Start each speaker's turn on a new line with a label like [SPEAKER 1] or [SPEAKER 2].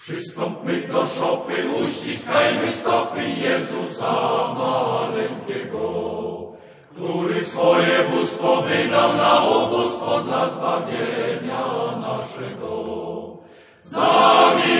[SPEAKER 1] Przystąpmy do szopy, uściskajmy stopy Jezusa maleńkiego, który swoje bóstwo wydał na ubóstwo dla zbawienia naszego.